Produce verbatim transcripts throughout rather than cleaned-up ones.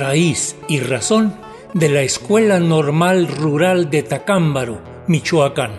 raíz y razón de la Escuela Normal Rural de Tacámbaro, Michoacán.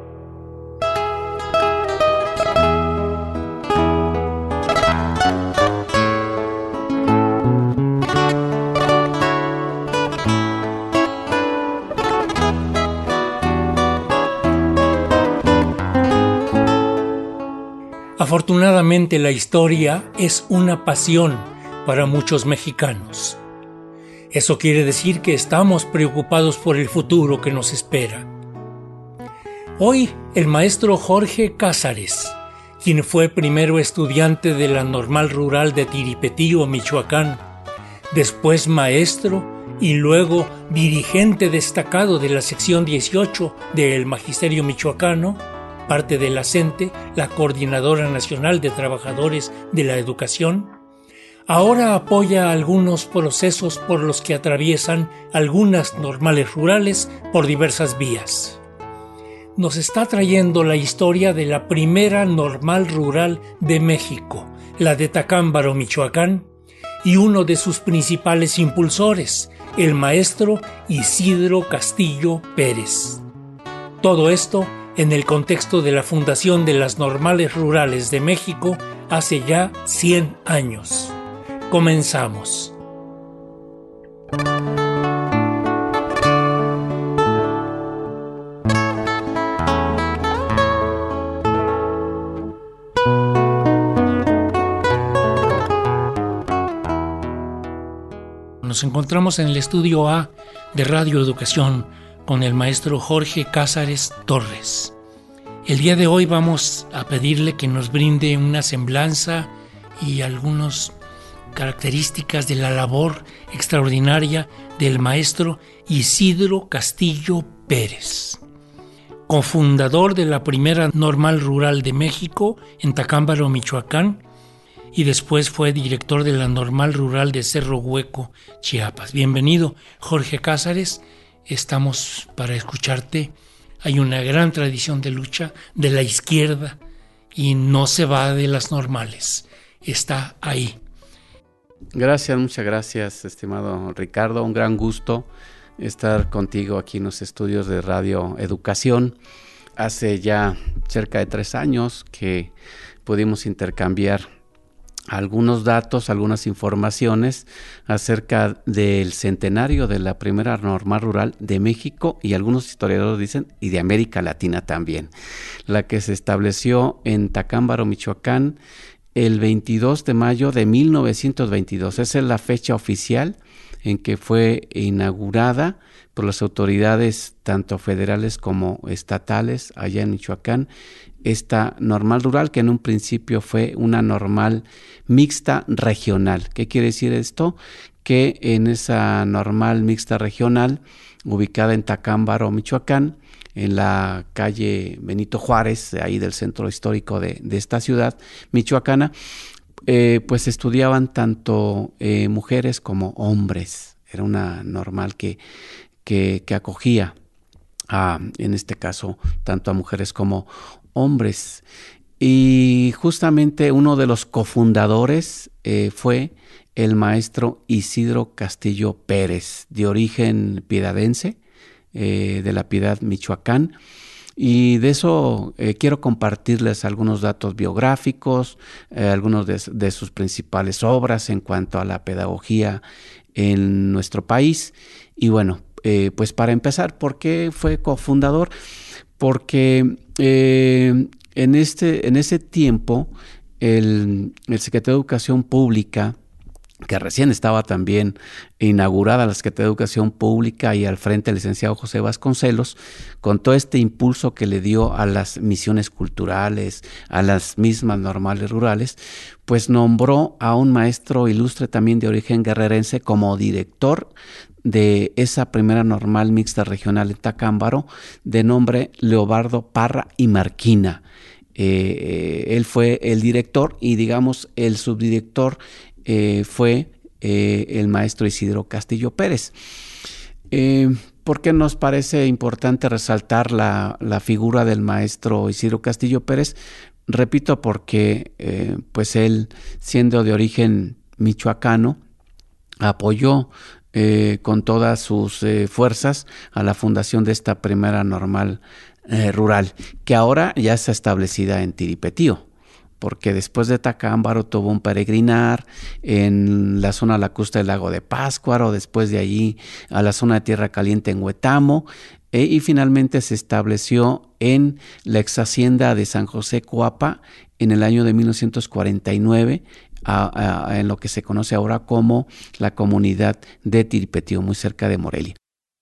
Afortunadamente, la historia es una pasión para muchos mexicanos. Eso quiere decir que estamos preocupados por el futuro que nos espera. Hoy, el maestro Jorge Cázares, quien fue primero estudiante de la Normal Rural de Tiripetío, Michoacán, después maestro y luego dirigente destacado de la sección dieciocho del Magisterio Michoacano, parte de la CENTE, la Coordinadora Nacional de Trabajadores de la Educación, ahora apoya algunos procesos por los que atraviesan algunas normales rurales por diversas vías. Nos está trayendo la historia de la primera normal rural de México, la de Tacámbaro, Michoacán, y uno de sus principales impulsores, el maestro Isidro Castillo Pérez. Todo esto en el contexto de la fundación de las Normales Rurales de México hace ya cien años. Comenzamos. Nos encontramos en el estudio A de Radio Educación con el maestro Jorge Cázares Torres. El día de hoy vamos a pedirle que nos brinde una semblanza y algunas características de la labor extraordinaria del maestro Isidro Castillo Pérez, cofundador de la primera Normal Rural de México en Tacámbaro, Michoacán, y después fue director de la Normal Rural de Cerro Hueco, Chiapas. Bienvenido, Jorge Cázares. Estamos para escucharte. Hay una gran tradición de lucha de la izquierda y no se va de las normales. Está ahí. Gracias, muchas gracias, estimado Ricardo. Un gran gusto estar contigo aquí en los estudios de Radio Educación. Hace ya cerca de tres años que pudimos intercambiar algunos datos, algunas informaciones acerca del centenario de la primera normal rural de México y algunos historiadores dicen y de América Latina también, la que se estableció en Tacámbaro, Michoacán, el veintidós de mayo de mil novecientos veintidós. Esa es la fecha oficial en que fue inaugurada por las autoridades tanto federales como estatales allá en Michoacán, esta normal rural que en un principio fue una normal mixta regional. ¿Qué quiere decir esto? Que en esa normal mixta regional, ubicada en Tacámbaro, Michoacán, en la calle Benito Juárez, ahí del centro histórico de, de esta ciudad michoacana, eh, pues estudiaban tanto eh, mujeres como hombres. Era una normal que, que, que acogía, a, en este caso, tanto a mujeres como hombres. Y justamente uno de los cofundadores eh, fue el maestro Isidro Castillo Pérez, de origen piedadense, eh, de la Piedad, Michoacán. Y de eso eh, quiero compartirles algunos datos biográficos, eh, algunos de, de sus principales obras en cuanto a la pedagogía en nuestro país. Y bueno, eh, pues para empezar, ¿por qué fue cofundador? Porque eh, en, este, en ese tiempo el, el secretario de Educación Pública, que recién estaba también inaugurada la Secretaría de Educación Pública y al frente el licenciado José Vasconcelos, con todo este impulso que le dio a las misiones culturales, a las mismas normales rurales, pues nombró a un maestro ilustre también de origen guerrerense como director de esa primera normal mixta regional en Tacámbaro, de nombre Leobardo Parra y Marquina. Eh, él fue el director y digamos el subdirector eh, fue eh, el maestro Isidro Castillo Pérez. Eh, ¿Por qué nos parece importante resaltar la, la figura del maestro Isidro Castillo Pérez? Repito, porque eh, pues él, siendo de origen michoacano, apoyó eh, con todas sus eh, fuerzas a la fundación de esta primera normal eh, rural, que ahora ya está establecida en Tiripetío, porque después de Tacámbaro tuvo un peregrinar en la zona lacustre del lago de Pátzcuaro, después de allí a la zona de Tierra Caliente en Huetamo, eh, y finalmente se estableció en la ex hacienda de San José Coapa en el año de mil novecientos cuarenta y nueve, a, a, en lo que se conoce ahora como la comunidad de Tiripetío, muy cerca de Morelia.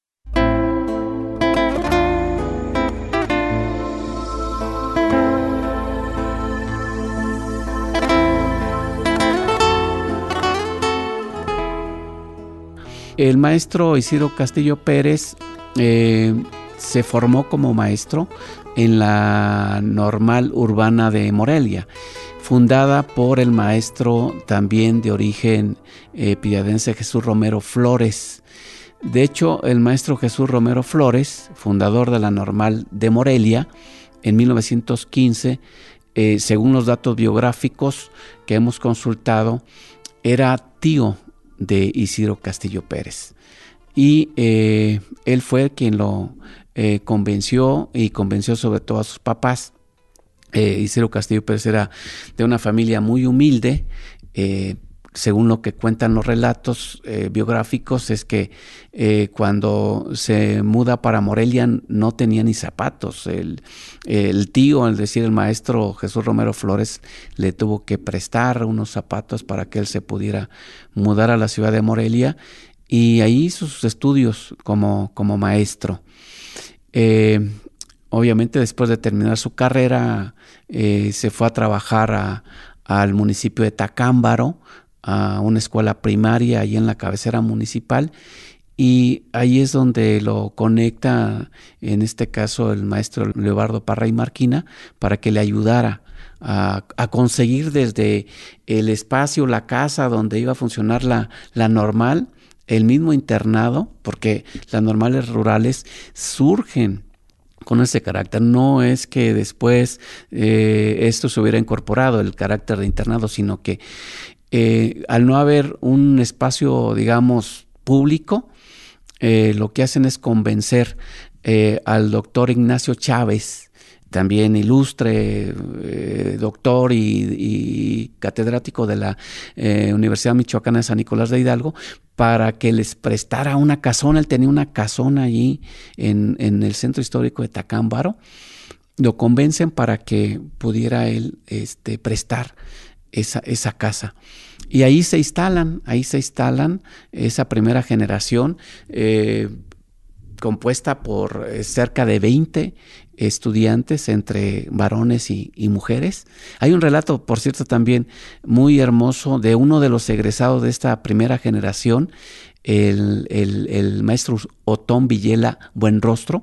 El maestro Isidro Castillo Pérez eh, se formó como maestro en la Normal Urbana de Morelia, fundada por el maestro también de origen eh, piadense Jesús Romero Flores. De hecho, el maestro Jesús Romero Flores, fundador de la Normal de Morelia, en mil novecientos quince, eh, según los datos biográficos que hemos consultado, era tío de Isidro Castillo Pérez. Y eh, él fue quien lo eh, convenció y convenció sobre todo a sus papás. Eh, Isidro Castillo Pérez era de una familia muy humilde. Eh, según lo que cuentan los relatos eh, biográficos, es que eh, cuando se muda para Morelia no tenía ni zapatos. El, el tío, es decir, el maestro Jesús Romero Flores, le tuvo que prestar unos zapatos para que él se pudiera mudar a la ciudad de Morelia, y ahí hizo sus estudios como, como maestro. Eh, obviamente, después de terminar su carrera, eh, se fue a trabajar a, al municipio de Tacámbaro, a una escuela primaria ahí en la cabecera municipal, y ahí es donde lo conecta, en este caso, el maestro Leobardo Parra y Marquina, para que le ayudara a, a conseguir desde el espacio, la casa donde iba a funcionar la, la normal, el mismo internado, porque las normales rurales surgen con ese carácter. No es que después eh, esto se hubiera incorporado, el carácter de internado, sino que eh, al no haber un espacio, digamos, público, eh, lo que hacen es convencer eh, al doctor Ignacio Chávez, también ilustre eh, doctor y, y catedrático de la eh, Universidad Michoacana de San Nicolás de Hidalgo, para que les prestara una casona. Él tenía una casona allí en, en el centro histórico de Tacámbaro. Lo convencen para que pudiera él este, prestar esa, esa casa. Y ahí se instalan, ahí se instalan esa primera generación, eh, compuesta por eh, cerca de veinte estudiantes, entre varones y, y mujeres. Hay un relato, por cierto, también muy hermoso de uno de los egresados de esta primera generación, el, el, el maestro Otón Villela Buenrostro.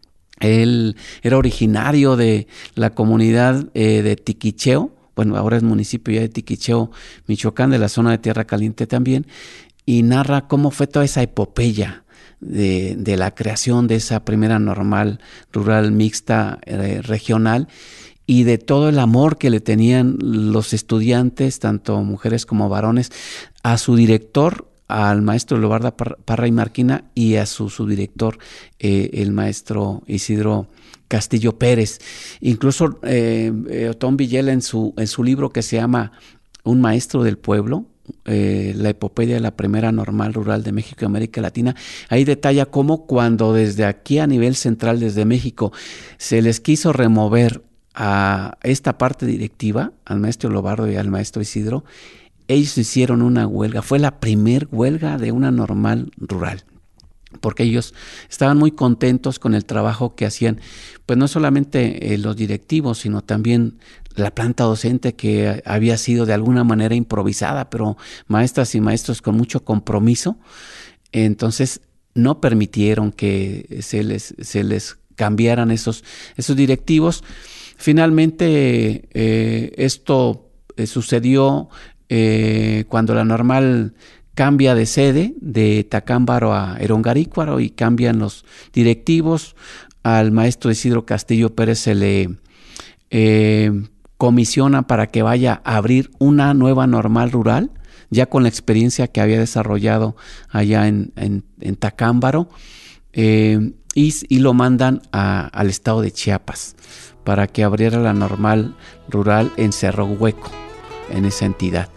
Él era originario de la comunidad eh, de Tiquicheo, bueno, ahora es municipio ya de Tiquicheo, Michoacán, de la zona de Tierra Caliente también, y narra cómo fue toda esa epopeya De, de la creación de esa primera normal rural mixta eh, regional, y de todo el amor que le tenían los estudiantes, tanto mujeres como varones, a su director, al maestro Leobardo Parra y Marquina, y a su subdirector, eh, el maestro Isidro Castillo Pérez. Incluso eh, eh, Otón Villela, en su, en su libro que se llama Un maestro del pueblo, Eh, la epopeya de la primera normal rural de México y América Latina, ahí detalla cómo cuando desde aquí a nivel central, desde México, se les quiso remover a esta parte directiva, al maestro Leobardo y al maestro Isidro, ellos hicieron una huelga. Fue la primer huelga de una normal rural, porque ellos estaban muy contentos con el trabajo que hacían, pues no solamente eh, los directivos, sino también la planta docente, que había sido de alguna manera improvisada, pero maestras y maestros con mucho compromiso. Entonces no permitieron que se les, se les cambiaran esos, esos directivos. Finalmente eh, esto eh, sucedió eh, cuando la normal cambia de sede de Tacámbaro a Erongarícuaro, y cambian los directivos. Al maestro Isidro Castillo Pérez se le eh, comisiona para que vaya a abrir una nueva normal rural ya con la experiencia que había desarrollado allá en, en, en Tacámbaro, eh, y, y lo mandan a, al estado de Chiapas para que abriera la normal rural en Cerro Hueco, en esa entidad.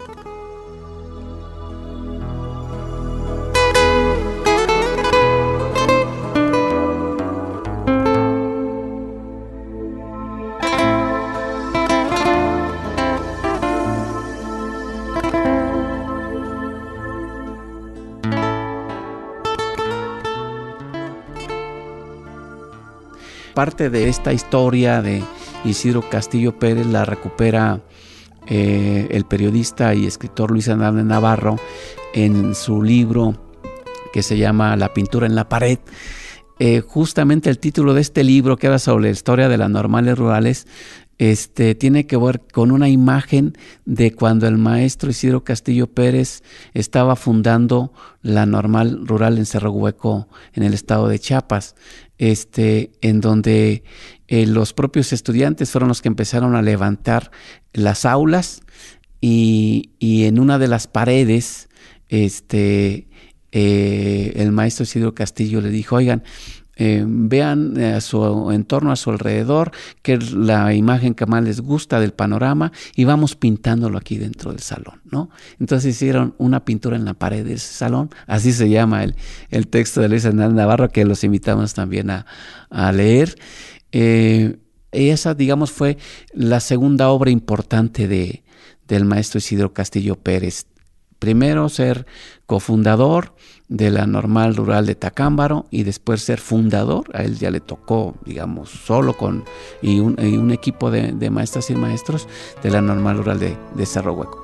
Parte de esta historia de Isidro Castillo Pérez la recupera eh, el periodista y escritor Luis Hernández Navarro en su libro que se llama La pintura en la pared. Eh, justamente el título de este libro, que habla sobre la historia de las normales rurales, este, tiene que ver con una imagen de cuando el maestro Isidro Castillo Pérez estaba fundando la normal rural en Cerro Hueco, en el estado de Chiapas. Este, en donde eh, los propios estudiantes fueron los que empezaron a levantar las aulas y, y en una de las paredes este, eh, el maestro Isidro Castillo le dijo, oigan, eh, vean a su entorno, a su alrededor, que es la imagen que más les gusta del panorama y vamos pintándolo aquí dentro del salón, ¿no? Entonces hicieron una pintura en la pared de ese salón, así se llama el, el texto de Luis Hernández Navarro, que los invitamos también a, a leer. Eh, esa, digamos, fue la segunda obra importante de, del maestro Isidro Castillo Pérez. Primero ser cofundador de la normal rural de Tacámbaro y después ser fundador. A él ya le tocó, digamos, solo con y un, y un equipo de, de maestras y maestros de la normal rural de, de Cerro Hueco.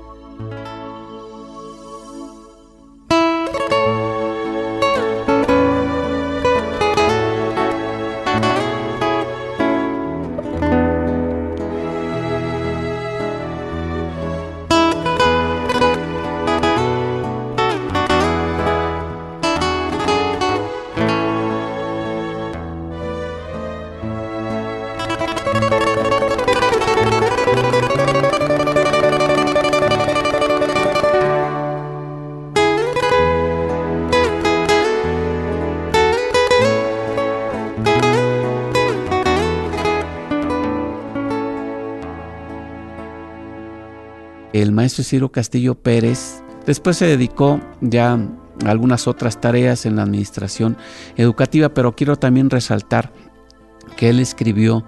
El maestro Isidro Castillo Pérez después se dedicó ya a algunas otras tareas en la administración educativa, pero quiero también resaltar que él escribió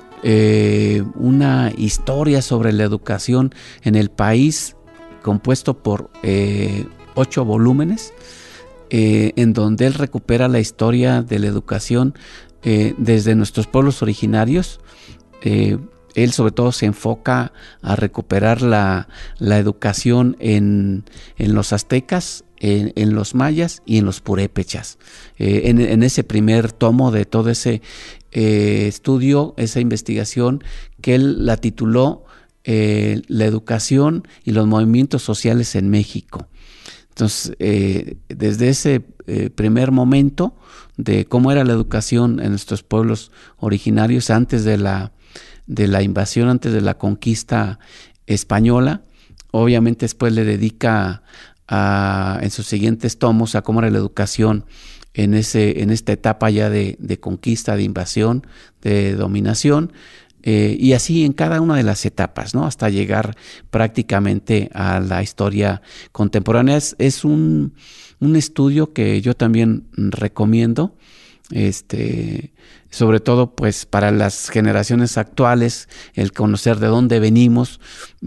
eh, una historia sobre la educación en el país, compuesto por eh, ocho volúmenes, eh, en donde él recupera la historia de la educación eh, desde nuestros pueblos originarios. Eh, Él sobre todo se enfoca a recuperar la, la educación en, en los aztecas, en, en los mayas y en los purépechas. Eh, en, en ese primer tomo de todo ese eh, estudio, esa investigación, que él la tituló eh, La educación y los movimientos sociales en México. Entonces, eh, desde ese eh, primer momento de cómo era la educación en nuestros pueblos originarios antes de la de la invasión, antes de la conquista española. Obviamente después le dedica a, en sus siguientes tomos a cómo era la educación en, ese, en esta etapa ya de, de conquista, de invasión, de dominación, eh, y así en cada una de las etapas, ¿no? Hasta llegar prácticamente a la historia contemporánea. Es, es un, un estudio que yo también recomiendo, este sobre todo pues para las generaciones actuales, el conocer de dónde venimos.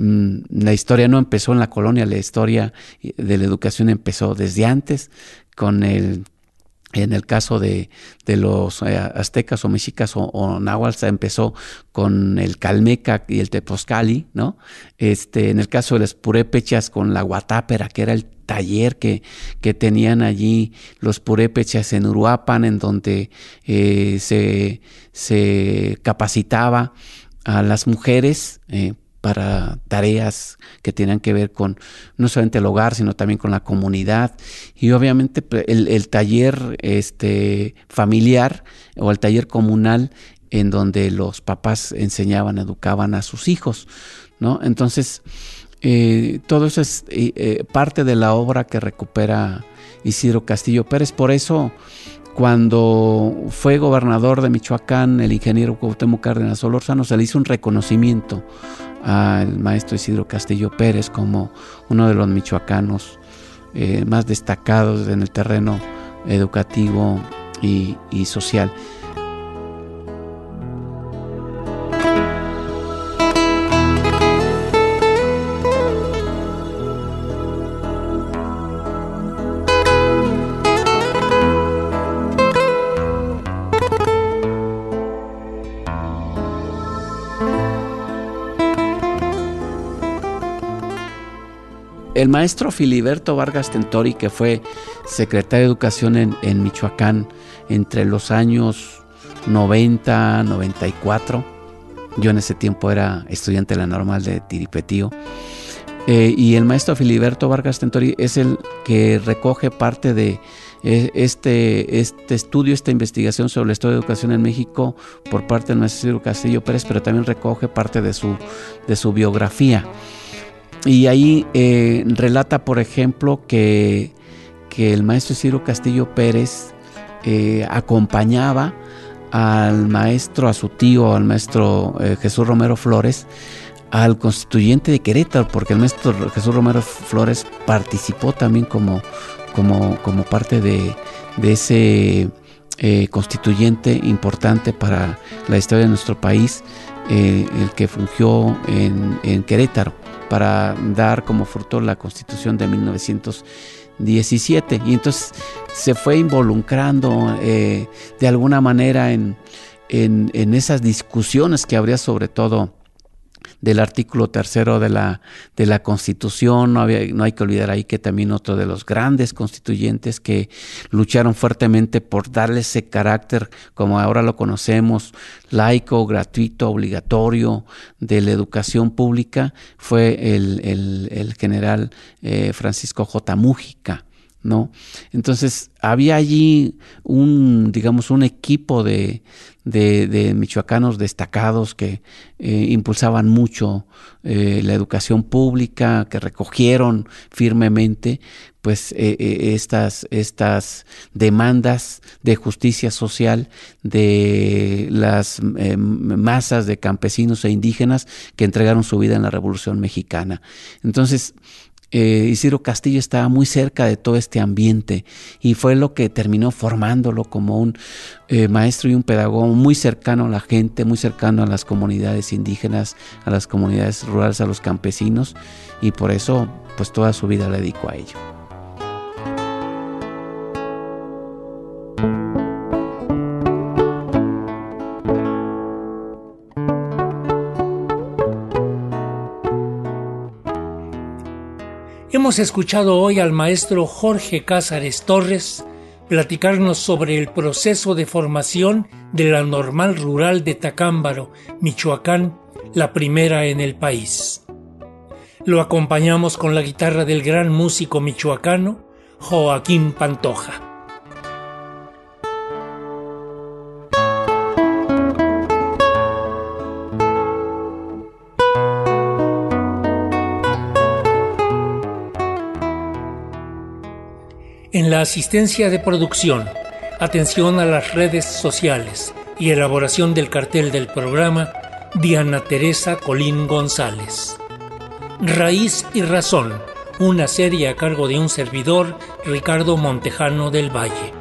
La historia no empezó en la colonia, la historia de la educación empezó desde antes, con el en el caso de, de los eh, aztecas o mexicas o, o náhuatl empezó con el calmeca y el tepozcali, ¿no? Este, en el caso de las purépechas con la guatápera, que era el taller que, que tenían allí los purépechas en Uruapan, en donde eh, se, se capacitaba a las mujeres eh, para tareas que tenían que ver con no solamente el hogar, sino también con la comunidad. Y obviamente el, el taller este, familiar o el taller comunal, en donde los papás enseñaban, educaban a sus hijos, ¿no? Entonces, Eh, todo eso es eh, parte de la obra que recupera Isidro Castillo Pérez. Por eso, cuando fue gobernador de Michoacán, el ingeniero Cuauhtémoc Cárdenas Solórzano, se le hizo un reconocimiento al maestro Isidro Castillo Pérez como uno de los michoacanos eh, más destacados en el terreno educativo y, y social. El maestro Filiberto Vargas Tentori, que fue secretario de Educación en, en Michoacán entre los años noventa, noventa y cuatro, yo en ese tiempo era estudiante de la normal de Tiripetío, eh, y el maestro Filiberto Vargas Tentori es el que recoge parte de eh, este, este estudio, esta investigación sobre la historia de educación en México por parte del maestro Isidro Castillo Pérez, pero también recoge parte de su, de su biografía. Y ahí eh, relata, por ejemplo, que, que el maestro Isidro Castillo Pérez eh, acompañaba al maestro, a su tío, al maestro eh, Jesús Romero Flores, al constituyente de Querétaro, porque el maestro Jesús Romero Flores participó también como, como, como parte de, de ese eh, constituyente importante para la historia de nuestro país, eh, el que fungió en, en Querétaro, para dar como fruto la Constitución de mil novecientos diecisiete. Y entonces se fue involucrando eh, de alguna manera en, en, en esas discusiones que habría, sobre todo del artículo tercero de la, de la Constitución. No, había, no hay que olvidar ahí que también otro de los grandes constituyentes que lucharon fuertemente por darle ese carácter, como ahora lo conocemos, laico, gratuito, obligatorio, de la educación pública, fue el, el, el general eh, Francisco J. Mújica, ¿no? Entonces había allí un, digamos, un equipo de, de, de michoacanos destacados que eh, impulsaban mucho eh, la educación pública, que recogieron firmemente pues eh, eh, estas, estas demandas de justicia social de las eh, masas de campesinos e indígenas que entregaron su vida en la Revolución Mexicana. Entonces, Eh, Isidro Castillo estaba muy cerca de todo este ambiente y fue lo que terminó formándolo como un eh, maestro y un pedagogo muy cercano a la gente, muy cercano a las comunidades indígenas, a las comunidades rurales, a los campesinos, y por eso pues toda su vida la dedicó a ello. Hemos escuchado hoy al maestro Jorge Cázares Torres platicarnos sobre el proceso de formación de la Normal Rural de Tacámbaro, Michoacán, la primera en el país. Lo acompañamos con la guitarra del gran músico michoacano Joaquín Pantoja. En la asistencia de producción, atención a las redes sociales y elaboración del cartel del programa, Diana Teresa Colín González. Raíz y Razón, una serie a cargo de un servidor, Ricardo Montejano del Valle.